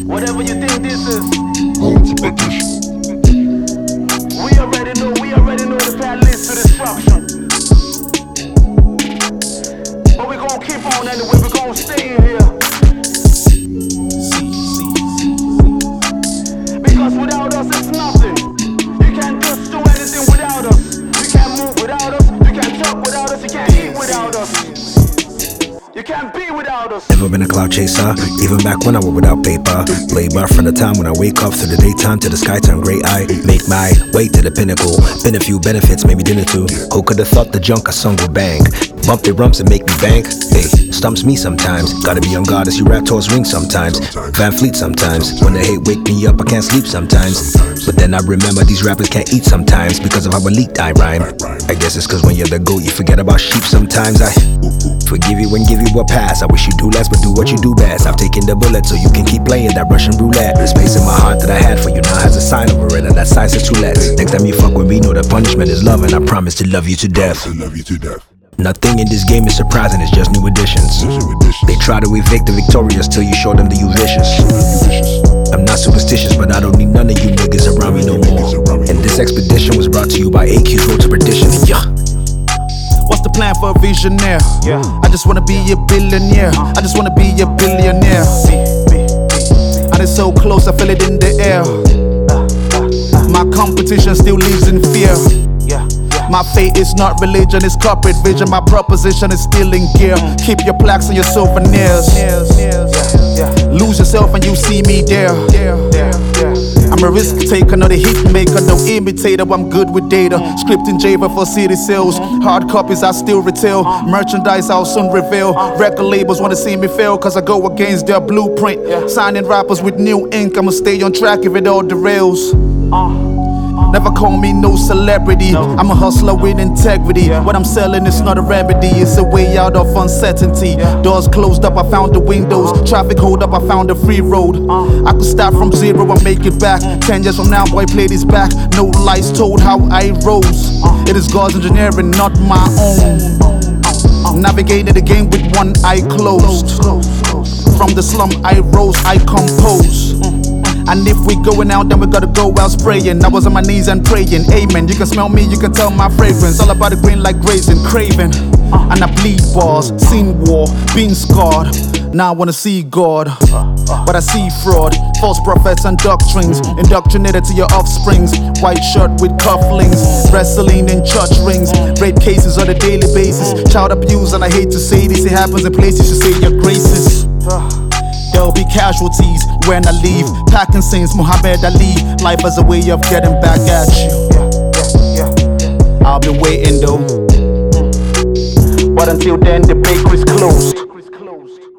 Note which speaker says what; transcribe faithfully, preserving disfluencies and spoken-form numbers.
Speaker 1: Whatever you think this is,
Speaker 2: Home to perdition.
Speaker 1: we already know, we already know the path leads to destruction. But we gon' keep on anyway, we gon' stay in here. Because without us it's nothing. You can't just do anything without us. You can't move without us. You can't talk without us. You can't eat without us. You can't be without us.
Speaker 3: Never been a cloud chaser, even back when I was without paper. Labor from the time when I wake up to the daytime to the sky turn gray. I make my way to the pinnacle. Been a few benefits, maybe dinner too. Who could have thought the junk a song would bang? Bump their rumps and make me bank. Hey, stumps me sometimes. Gotta be on guard as you rap towards ring sometimes. Van Fleet sometimes. When the hate wake me up, I can't sleep sometimes. But then I remember these rappers can't eat sometimes because of how elite I rhyme. I guess it's cause when you're the goat, you forget about sheep sometimes. I forgive you and give you a pass. I wish you do less, but do what you do best. I've taken the bullet so you can keep playing that Russian roulette. The space in my heart that I had for you now has a sign over it, and that sign says to let. Next time you fuck with me, know the punishment is love, and I promise to love you to death.
Speaker 2: To love you to death.
Speaker 3: Nothing in this game is surprising, it's just new additions. They try to evict the victorious till you show them that you vicious. I'm not superstitious, but I don't need none of you niggas around me no more. And this expedition was brought to you by A Q's Road to Perdition. Yeah.
Speaker 4: What's the plan for a visionaire? Yeah. I just wanna be a billionaire. I just wanna be a billionaire. And it's so close, I feel it in the air. My competition still lives in fear. My fate is not religion, it's corporate vision. My proposition is still in gear. Keep your plaques and your souvenirs. Lose yourself and you see me there. I'm a risk taker, not a hit maker, no imitator. I'm good with data. Scripting Java for city sales. Hard copies I still retail. Merchandise I'll soon reveal. Record labels wanna see me fail cause I go against their blueprint. Signing rappers with new ink, I'ma stay on track if it all derails. Never call me no celebrity. No. I'm a hustler with integrity. Yeah. What I'm selling is not a remedy, it's a way out of uncertainty. Yeah. Doors closed up, I found the windows. Uh-huh. Traffic hold up, I found a free road. Uh-huh. I could start from zero and make it back. Uh-huh. Ten years from now, boy, play this back. No lies told how I rose. Uh-huh. It is God's engineering, not my own. Uh-huh. Navigating the game with one eye closed. From the slum I rose, I compose. Uh-huh. And if we going out, then we gotta go out spraying. I was on my knees and praying, amen. You can smell me, you can tell my fragrance. All about the green like grazing, craving. And I bleed bars, seen war, been scarred. Now I wanna see God, but I see fraud. False prophets and doctrines, indoctrinated to your offsprings. White shirt with cufflinks, wrestling in church rings. Rape cases on a daily basis. Child abuse, and I hate to say this, it happens in places you say your graces. There'll be casualties when I leave. Packing scenes, Muhammad Ali. Life as a way of getting back at you. I'll be waiting though. But until then, the bakery's closed.